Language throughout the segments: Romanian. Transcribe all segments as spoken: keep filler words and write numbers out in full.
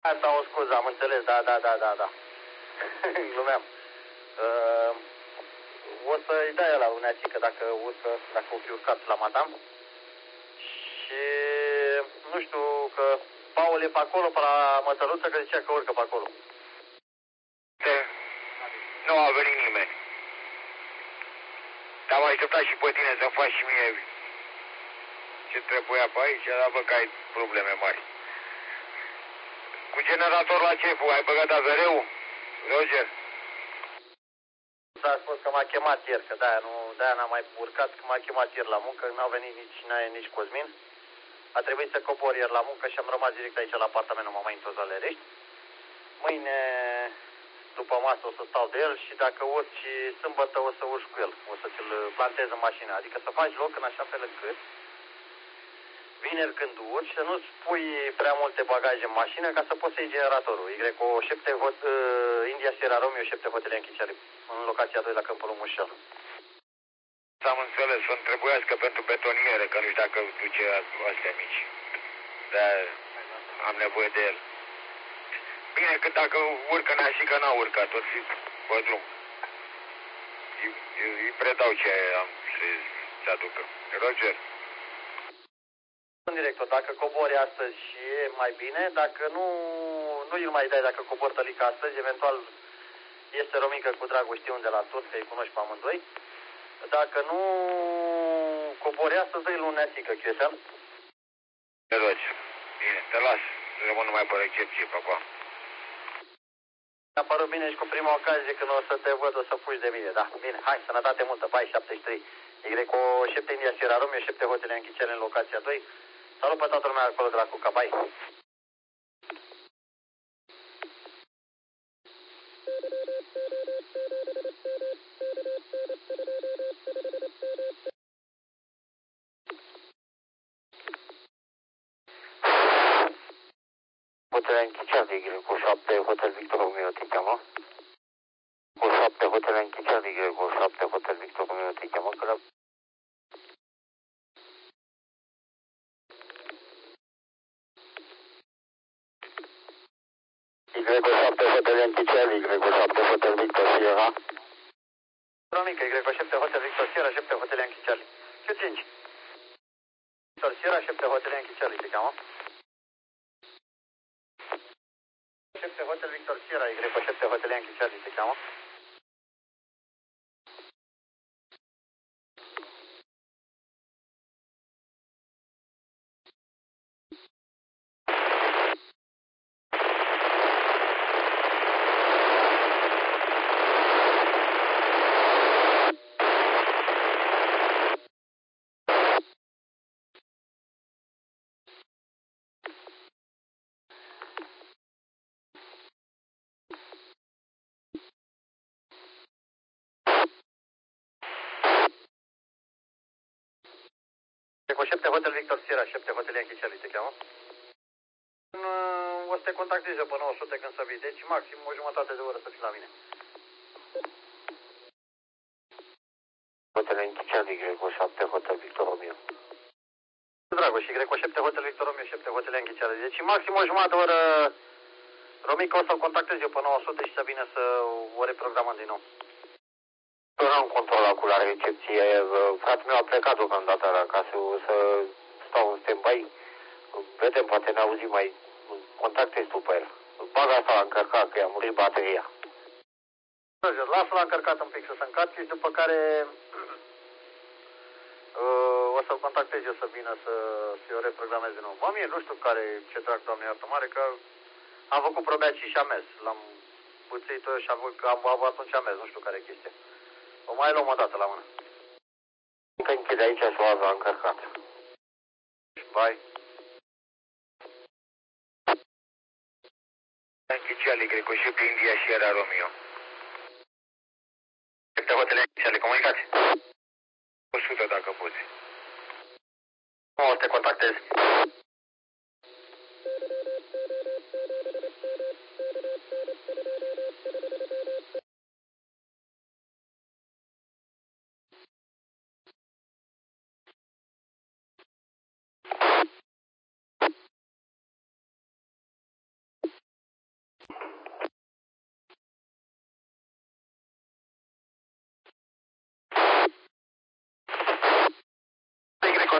Asta o scuză, am înțeles, da, da, da, da, da. Glumeam. Uh, o să-i dai la luneațică dacă urcă, dacă o fi urcat la madam. Și nu știu că Paul e pe acolo, pe la Mătăruță, că zicea că urcă pe acolo. Nu a venit nimeni. Te-am așteptat și pe tine să faci și mie ce trebuia pe aici, dar văd că ai probleme mari. Cu generatorul la ce ai băgat azăreu, Roger? S-a spus că m-a chemat ieri, că de-aia, nu, de-aia n-am mai urcat, că m-a chemat ieri la muncă, n-au venit nici Nae, nici Cosmin. A trebuit să cobor ieri la muncă și am rămas direct aici la apartament, nu m-am mai întors la Lerești. Mâine, după masă, o să stau de el și dacă urci și sâmbătă o să urci cu el. O să ți-l plantez în mașină, adică să faci loc în așa fel încât vineri când urci să nu-ți pui prea multe bagaje în mașină ca să poți să iei generatorul. Y o șapte hot, uh, India Sierra Romeo șapte Hotel Yankee în locația doi la Câmpul Mușel. Am înțeles, să-mi trebuiască pentru betoniere, că nu știu dacă duce astea mici. Dar am nevoie de el. Bine, că dacă urcă, n-a și că n-a urcat, tot fi pe drum. Îi, îi predau ce am să-ți aducă. Roger. Director, dacă cobori astăzi și e mai bine, dacă nu, nu îl mai dai dacă cobor tălica astăzi, eventual este Romică cu Dragoș Tion de la Turc, că îi cunoști pe amândoi. Dacă nu cobori astăzi, dă-i luneațică, Chesel. Te rogi. Bine, te las. Rămân numai pe recepție, papa. Mi-a părut bine și cu prima ocazie când o să te văd, o să fugi de mine, da? Bine, hai, sănătate multă, bai șaptezeci și trei. Y o șapte India Sierra Romeo, șapte Hotel Yankee în locația doi. Salut pe toată lumea acolo de la Cuca, bai. Hotel Yankee Y cu șapte Hotel Victor Romeo te cheamă. Cu șapte Hotel Yankee Y cu șapte Hotel Victor Romeo te cheamă, că la... Y cu șapte Hotel Yankee Y cu șapte Hotel Victor Sierra. Romică, Y cu șapte Hotel Victor Sierra, șapte Hotel Yankee Charlie. Ce ținci? Victor Sierra, șapte Hotel Yankee Charlie te cheamă. șapte Hotel Victor Sierra, Y cu șapte Hotel Yankee Charlie te cheamă. Cu șapte Hotel Victor Sierra, șapte Hotel Yankee Charlie te cheamă. O să te contactez eu pe nouă sute când să vii, deci maxim o jumătate de oră să fii la mine. Hotel Yankee Y cu șapte Hotel Victor Romeo. Dragoș, Y cu șapte Hotel Victor Romeo, șapte Hotel Yankee Charlie. Deci maxim o jumătate de oră, Romica, o să-l contactez eu pe nouă sute și să vină să o reprogramăm din nou. Eu n-am controlat cu la recepție, fratele meu a plecat deocamdată acasă, o să stau în stand-by, vedem, poate ne auzim mai, contactezi tu pe el. Bag asta la încărcat, că i-a murit bateria. Lasă-l încărcat un pic să se încarce și după care uh, o să-l contactez eu să vină să, să o reprogramez din nou. Mă, mie nu știu care, ce trag, Doamne iartă mare, că am făcut probea și și amez. L-am puțit și am, am avut atunci amez, nu știu care e chestia. O mai luăm o dată la mână. Că închide aici și o avea încărcat. Bye. Yankee Charlie, cred că și pe India Sierra Romeo. Este Hotel Yankee Charlie, comunicați? o sută dacă poți. O să te contactez.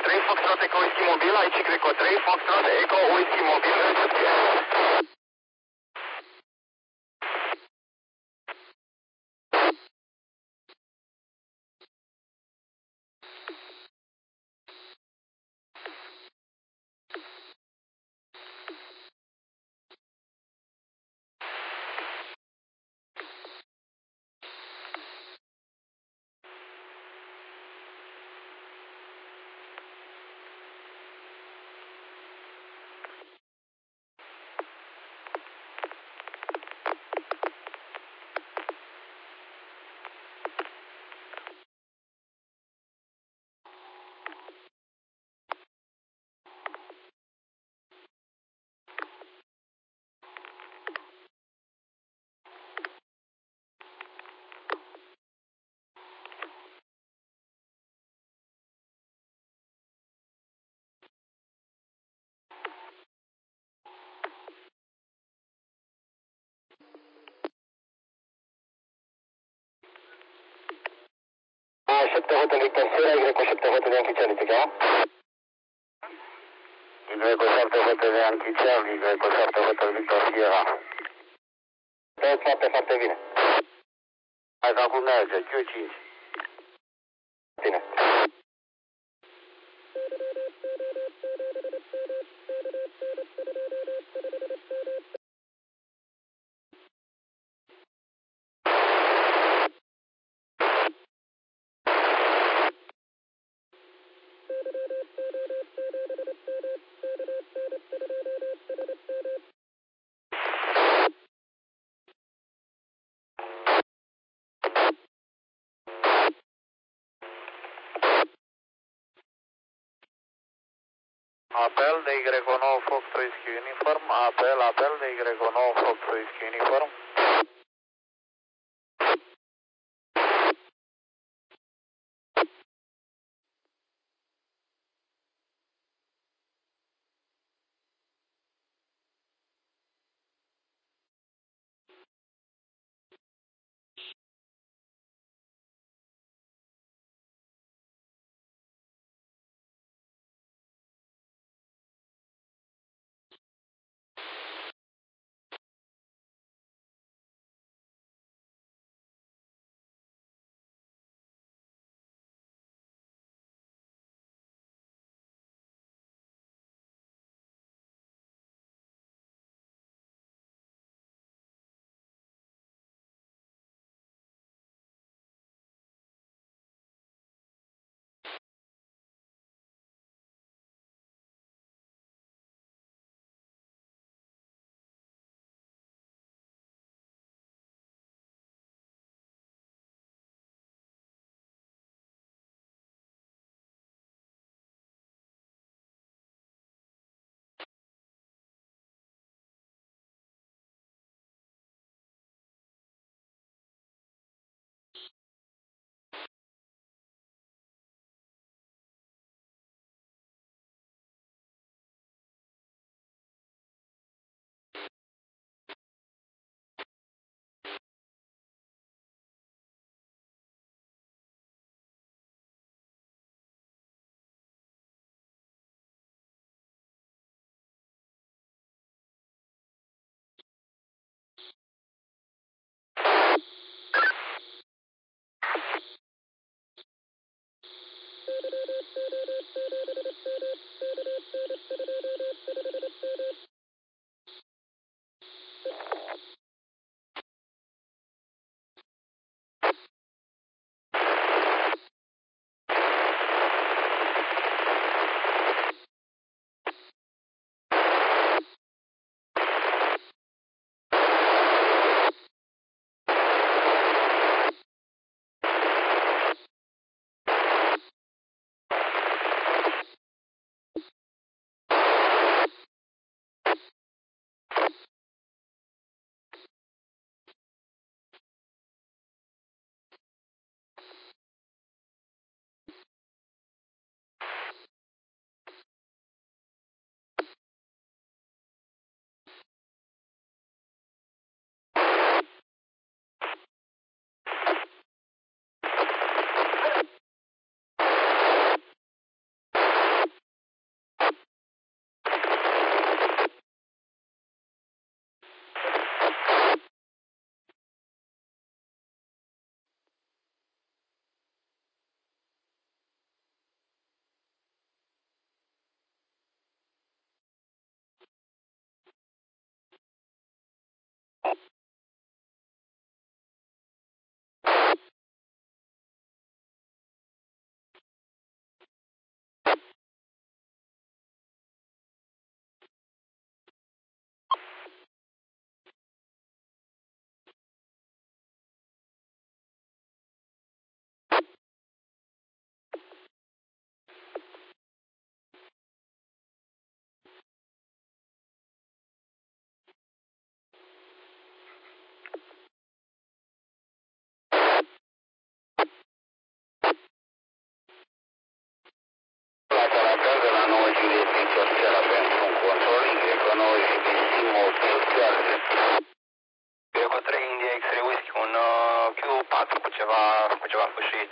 trei, Foxtrot Eco Whisky Mobil, aici Greco trei, Foxtrot Eco Whisky Mobil, recepție. șapte Hotel Victor Sierra, Greco șapte Hotel Yankee Charlie, țiga? Greco șapte Hotel Yankee Charlie, Greco șapte Hotel Victor Sierra. Tot foarte, foarte bine. Hai că acum merge, Q cinci. Bine. Apel de Y nouă Fox Whisky Uniform, apel, apel de Y nouă Fox Whisky Uniform. cu ceva fâșit.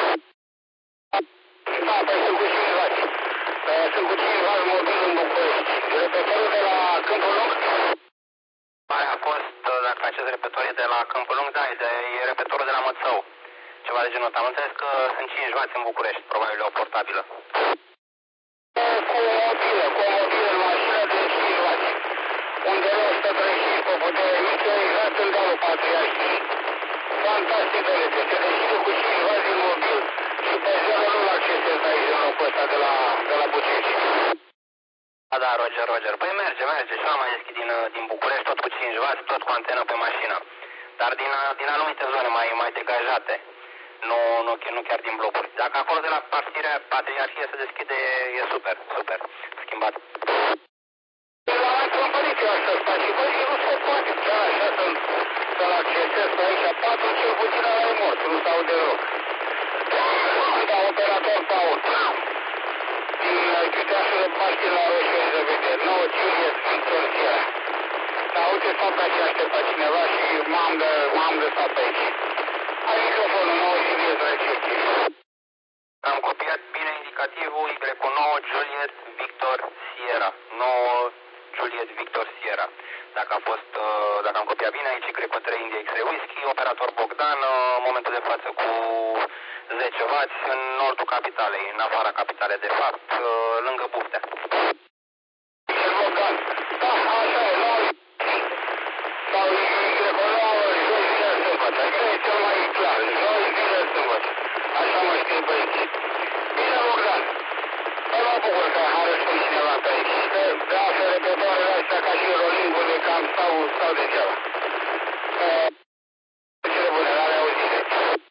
Da, păi sunt cu cinci vați. Sunt cu cinci vați mobil în București. Repetorul de la Câmpul Lung? Aia a fost, dacă acest repetor e de la Câmpul Lung, da, e, de, e repetorul de la Mățău. Ceva de genul ăsta. Am înțeles că sunt cinci vați în București, probabil o portabilă. Cu o mobilă, cu o mobilă în mașină de cinci vați. Unde o sută treizeci și cinci pe putere mică, exact în dealul Patriarhiei. Fantastic de lege, se deschide cu cinci vați din mobil. Și pe zero nu-l accesez aici în locul ăsta de la, de la Bucegi. Da, da, Roger, Roger. Păi merge, merge. Și l-am mai deschis din, din București, tot cu cinci vați, tot cu antenă pe mașină. Dar din, din anumite zone mai, mai degajate. Nu, nu, nu chiar din blocuri. Dacă acolo de la Patriarhie se deschide, e super, super schimbat. La mai cumpărit eu asta spații, băi, nu se poate, chiar așa să, să-l accesez pe aici, patru cel puțin ăla e mort, nu stau deloc. Da, operator Paul. Din Chiteașul de Paști la Roșieri de Vedere, nouă Juliet Victor Sierra. Da, uite, stau pe aici, aștept pe cineva și m-am de, m-am de stat pe aici. Ai microfonul, nouă Juliet receptiv. Am copiat bine indicativul Y nouă Juliet Victor Sierra. nouă Juliet Victor Sierra. Dacă a fost, dacă am copiat bine, aici Y trei India X-Ray Whisky, operator Bogdan, în momentul de față cu zece vați în nordul capitalei, în afara capitalei de fapt, lângă Buftea. Bogdan, da, așa e, nouă sau Y nouă, joi, vineri, sâmbătă, e cel mai clar, joi, vineri, sâmbătă. Așa mă știe băieții. Bine, Bogdan, mă mă bucur că a răspuns cineva pe aici, că de altfel repetoarele astea ca și rolingul de cam stau, stau degeaba.